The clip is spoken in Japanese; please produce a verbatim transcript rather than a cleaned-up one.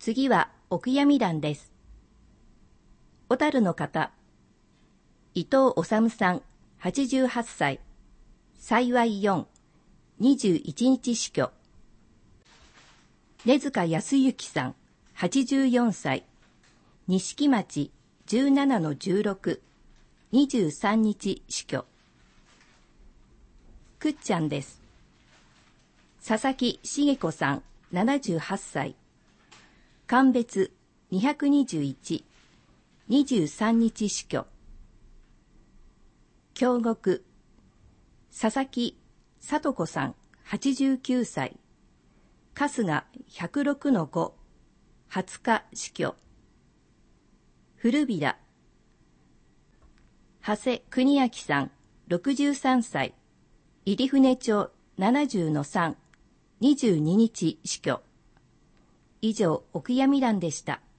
次はお悔やみ欄です。小樽の方、伊藤治さん、はちじゅうはっさい、幸いよん、にじゅういちにち死去。根塚康之さん、はちじゅうよんさい、錦町 じゅうななのじゅうろく、にじゅうさんにち死去。くっちゃんです。佐々木茂子さん、ななじゅうはっさい、鑑別にひゃくにじゅういち、にじゅうさんにち死去。京極、佐々木聡子さん、はちじゅうきゅうさい、春日ひゃくろくのご、はつか死去。古平、長谷邦明さん、ろくじゅうさんさい、入船町ななじゅうのさん、にじゅうににち死去。以上、お悔やみ欄でした。